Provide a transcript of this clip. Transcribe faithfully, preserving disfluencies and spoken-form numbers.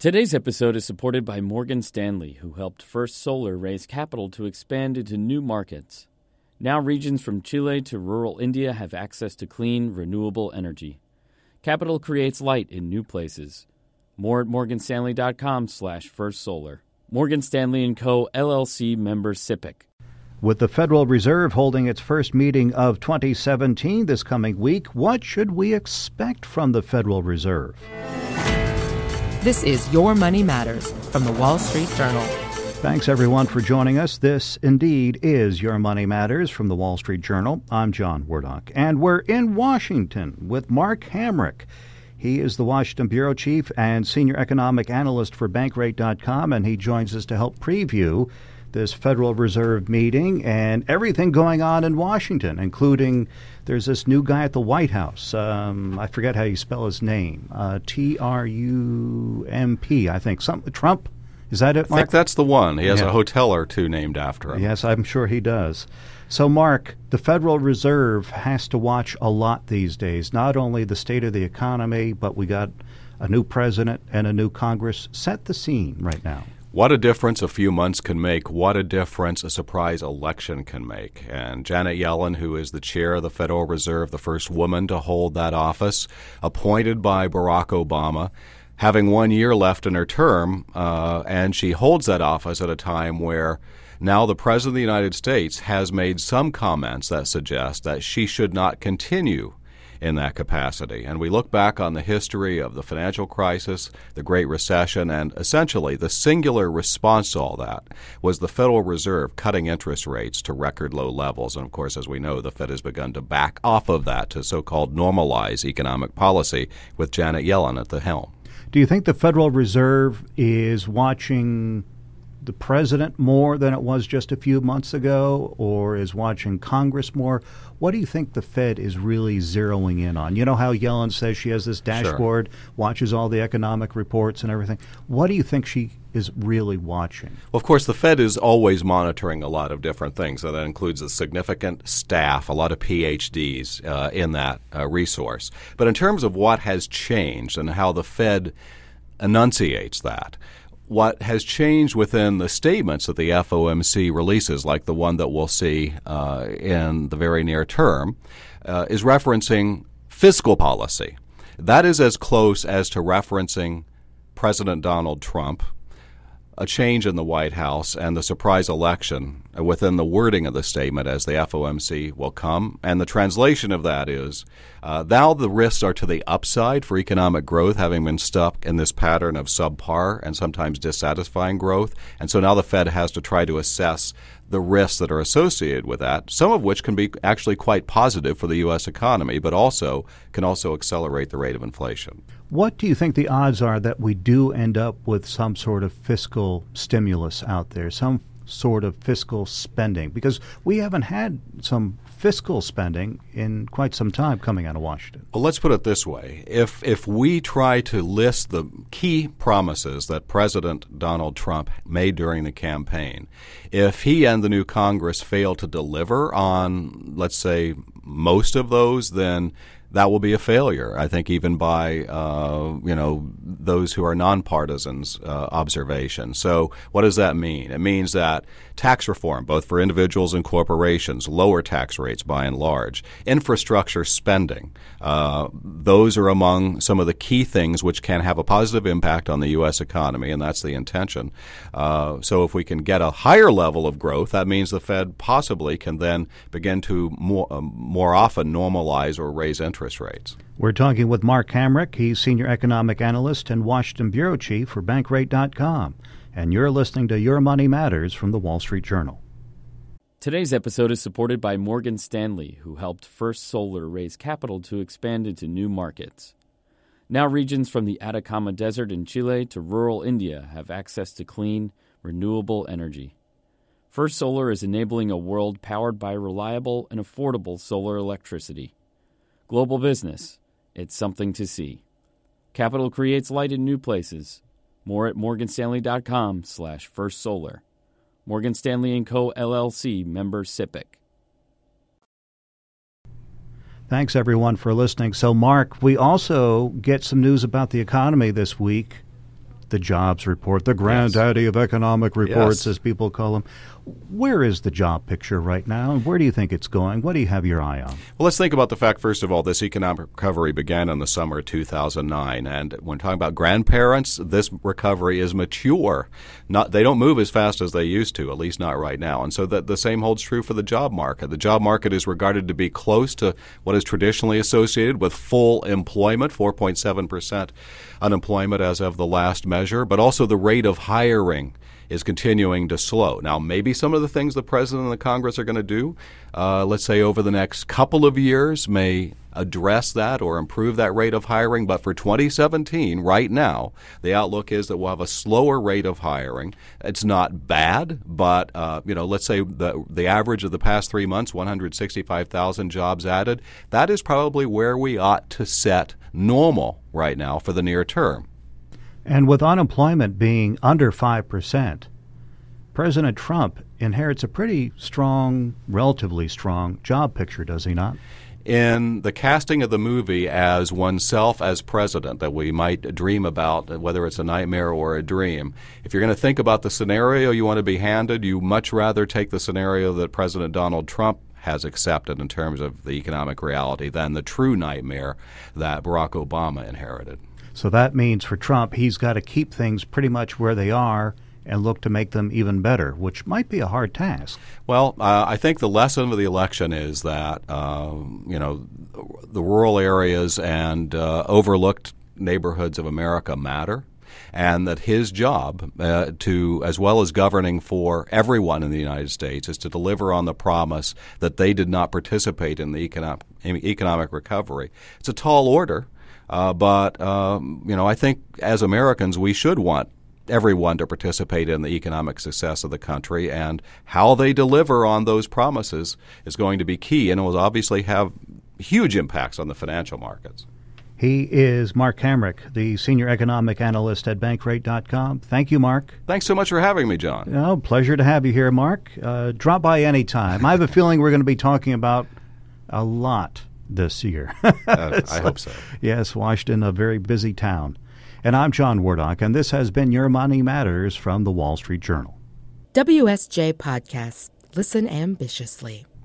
Today's episode is supported by Morgan Stanley, who helped First Solar raise capital to expand into new markets. Now regions from Chile to rural India have access to clean, renewable energy. Capital creates light in new places. More at morganstanley.com slash first solar. Morgan Stanley and Co., L L C, member SIPC. With the Federal Reserve holding its first meeting of twenty seventeen this coming week, what should we expect from the Federal Reserve? This is Your Money Matters from the Wall Street Journal. Thanks, everyone, for joining us. This, indeed, is Your Money Matters from the Wall Street Journal. I'm John Wardock, and we're in Washington with Mark Hamrick. He is the Washington Bureau Chief and Senior Economic Analyst for Bankrate dot com, and he joins us to help preview this Federal Reserve meeting and everything going on in Washington, including there's this new guy at the White House. Um, I forget how you spell his name. Uh, T R U M P, I think. Some, Trump? Is that it, Mark? I think that's the one. He has yeah. a hotel or two named after him. Yes, I'm sure he does. So, Mark, the Federal Reserve has to watch a lot these days, not only the state of the economy, but we got a new president and a new Congress. Set the scene right now. What a difference a few months can make. What a difference a surprise election can make. And Janet Yellen, who is the chair of the Federal Reserve, the first woman to hold that office, appointed by Barack Obama, having one year left in her term, uh, and she holds that office at a time where now the President of the United States has made some comments that suggest that she should not continue in that capacity. And we look back on the history of the financial crisis, the Great Recession, and essentially the singular response to all that was the Federal Reserve cutting interest rates to record low levels. And of course, as we know, the Fed has begun to back off of that to so-called normalize economic policy with Janet Yellen at the helm. Do you think the Federal Reserve is watching the president more than it was just a few months ago, or is watching Congress more? What do you think the Fed is really zeroing in on? You know how Yellen says she has this dashboard, sure. watches all the economic reports and everything. What do you think she is really watching? Well, of course, the Fed is always monitoring a lot of different things. So that includes a significant staff, a lot of P H Ds uh, in that uh, resource. But in terms of what has changed and how the Fed enunciates that, what has changed within the statements that the F O M C releases, like the one that we'll see uh, in the very near term, uh, is referencing fiscal policy. That is as close as to referencing President Donald Trump, a change in the White House, and the surprise election within the wording of the statement as the F O M C will come. And the translation of that is, uh, now the risks are to the upside for economic growth, having been stuck in this pattern of subpar and sometimes dissatisfying growth. And so now the Fed has to try to assess the risks that are associated with that, some of which can be actually quite positive for the U S economy, but also can also accelerate the rate of inflation. What do you think the odds are that we do end up with some sort of fiscal stimulus out there, some sort of fiscal spending? Because we haven't had some fiscal spending in quite some time coming out of Washington. Well, let's put it this way. If if we try to list the key promises that President Donald Trump made during the campaign, if he and the new Congress fail to deliver on, let's say, most of those, then that will be a failure, I think, even by, uh, you know, those who are nonpartisans' uh, observation. So what does that mean? It means that tax reform, both for individuals and corporations, lower tax rates by and large, infrastructure spending, uh, those are among some of the key things which can have a positive impact on the U S economy, and that's the intention. Uh, so if we can get a higher level of growth, that means the Fed possibly can then begin to more, uh, more often normalize or raise interest rates. We're talking with Mark Hamrick. He's Senior Economic Analyst and Washington Bureau Chief for Bankrate dot com. And you're listening to Your Money Matters from the Wall Street Journal. Today's episode is supported by Morgan Stanley, who helped First Solar raise capital to expand into new markets. Now regions from the Atacama Desert in Chile to rural India have access to clean, renewable energy. First Solar is enabling a world powered by reliable and affordable solar electricity. Global business, it's something to see. Capital creates light in new places. More at morganstanley.com slash first solar. Morgan Stanley and Co., L L C, member SIPC. Thanks, everyone, for listening. So, Mark, we also get some news about the economy this week. the jobs report, the granddaddy yes. of economic reports, yes. as people call them. Where is the job picture right now, and where do you think it's going? What do you have your eye on? Well, let's think about the fact, first of all, this economic recovery began in the summer of two thousand nine, and when talking about grandparents, this recovery is mature. Not They don't move as fast as they used to, at least not right now, and so that the same holds true for the job market. The job market is regarded to be close to what is traditionally associated with full employment, four point seven percent unemployment as of the last measure, but also the rate of hiring is continuing to slow. Now, maybe some of the things the President and the Congress are going to do, uh, let's say over the next couple of years, may address that or improve that rate of hiring. But for twenty seventeen, right now, the outlook is that we'll have a slower rate of hiring. It's not bad, but uh, you know, let's say the the average of the past three months, one hundred sixty-five thousand jobs added. That is probably where we ought to set normal right now for the near term. And with unemployment being under five percent, President Trump inherits a pretty strong, relatively strong job picture, does he not? In the casting of the movie as oneself as president that we might dream about, whether it's a nightmare or a dream, if you're going to think about the scenario you want to be handed, you much rather take the scenario that President Donald Trump has accepted in terms of the economic reality than the true nightmare that Barack Obama inherited. So that means for Trump, he's got to keep things pretty much where they are and look to make them even better, which might be a hard task. Well, uh, I think the lesson of the election is that, uh, you know, the rural areas and uh, overlooked neighborhoods of America matter, and that his job, uh, to as well as governing for everyone in the United States, is to deliver on the promise that they did not participate in the economic, economic recovery. It's a tall order. Uh, but, um, you know, I think as Americans, we should want everyone to participate in the economic success of the country, and how they deliver on those promises is going to be key, and it will obviously have huge impacts on the financial markets. He is Mark Hamrick, the senior economic analyst at Bankrate dot com. Thank you, Mark. Thanks so much for having me, John. Oh, pleasure to have you here, Mark. Uh, drop by anytime. I have a feeling we're going to be talking about a lot this year. uh, I hope so. Yes, Washington, a very busy town. And I'm John Wardock, and this has been Your Money Matters from the Wall Street Journal. W S J Podcasts. Listen ambitiously.